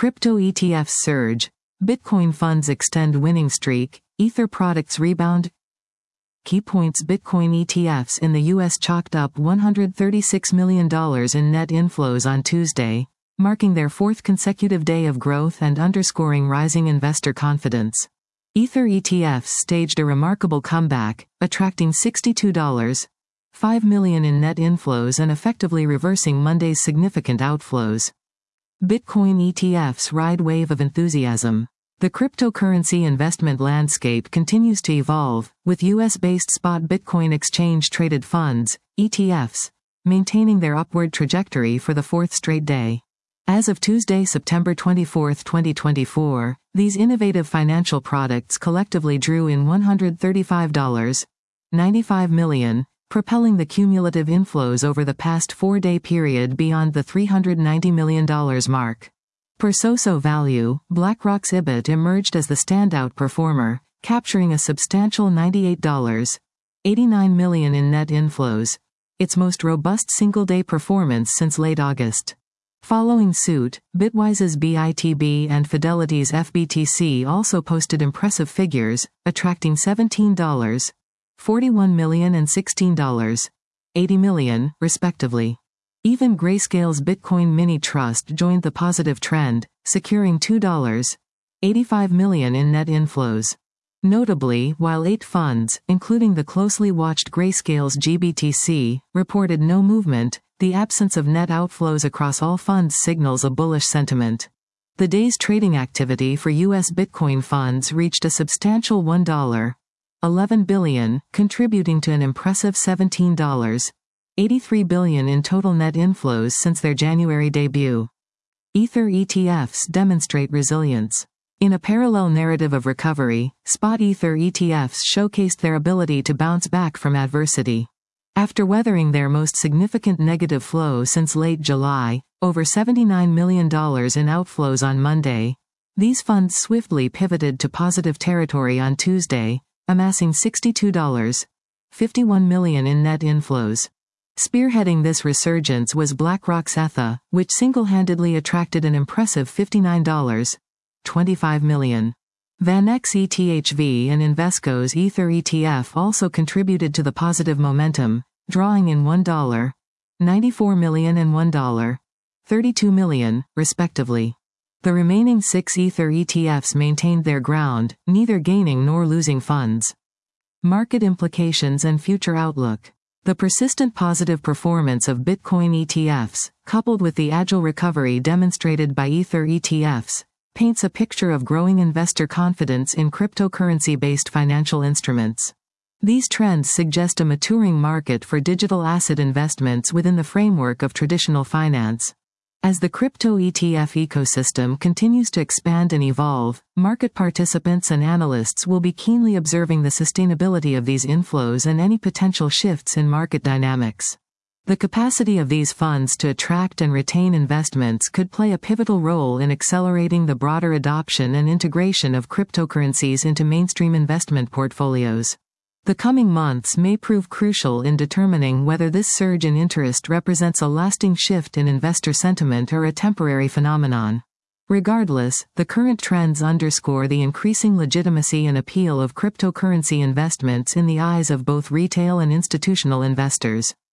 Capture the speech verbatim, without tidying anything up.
Crypto E T Fs surge. Bitcoin funds extend winning streak. Ether products rebound. Key points: Bitcoin E T Fs in the U S chalked up one hundred thirty-six million dollars in net inflows on Tuesday, marking their fourth consecutive day of growth and underscoring rising investor confidence. Ether E T Fs staged a remarkable comeback, attracting sixty-two point five million dollars in net inflows and effectively reversing Monday's significant outflows. Bitcoin E T Fs ride wave of enthusiasm. The cryptocurrency investment landscape continues to evolve, with U S-based spot Bitcoin exchange-traded funds, E T Fs, maintaining their upward trajectory for the fourth straight day. As of Tuesday, September twenty-fourth, twenty twenty-four, these innovative financial products collectively drew in one hundred thirty-five point nine five million dollars, propelling the cumulative inflows over the past four-day period beyond the three hundred ninety million dollars mark. Per SoSo value, BlackRock's I B I T emerged as the standout performer, capturing a substantial ninety-eight point eight nine million dollars in net inflows, its most robust single-day performance since late August. Following suit, Bitwise's B I T B and Fidelity's F B T C also posted impressive figures, attracting seventeen point four one million dollars and sixteen point eight million dollars, respectively. Even Grayscale's Bitcoin Mini Trust joined the positive trend, securing two point eight five million dollars in net inflows. Notably, while eight funds, including the closely watched Grayscale's G B T C, reported no movement, the absence of net outflows across all funds signals a bullish sentiment. The day's trading activity for U S Bitcoin funds reached a substantial one point one one billion dollars, contributing to an impressive seventeen point eight three billion dollars in total net inflows since their January debut. Ether E T Fs demonstrate resilience. In a parallel narrative of recovery, spot Ether E T Fs showcased their ability to bounce back from adversity. After weathering their most significant negative flow since late July, over seventy-nine million dollars in outflows on Monday, these funds swiftly pivoted to positive territory on Tuesday, amassing sixty-two point five one million dollars in net inflows. Spearheading this resurgence was BlackRock's Ether, which single-handedly attracted an impressive fifty-nine point two five million dollars. VanEck's E T H V and Invesco's Ether E T F also contributed to the positive momentum, drawing in one point nine four million dollars and one point three two million dollars, respectively. The remaining six Ether E T Fs maintained their ground, neither gaining nor losing funds. Market implications and future outlook. The persistent positive performance of Bitcoin E T Fs, coupled with the agile recovery demonstrated by Ether E T Fs, paints a picture of growing investor confidence in cryptocurrency-based financial instruments. These trends suggest a maturing market for digital asset investments within the framework of traditional finance. As the crypto E T F ecosystem continues to expand and evolve, market participants and analysts will be keenly observing the sustainability of these inflows and any potential shifts in market dynamics. The capacity of these funds to attract and retain investments could play a pivotal role in accelerating the broader adoption and integration of cryptocurrencies into mainstream investment portfolios. The coming months may prove crucial in determining whether this surge in interest represents a lasting shift in investor sentiment or a temporary phenomenon. Regardless, the current trends underscore the increasing legitimacy and appeal of cryptocurrency investments in the eyes of both retail and institutional investors.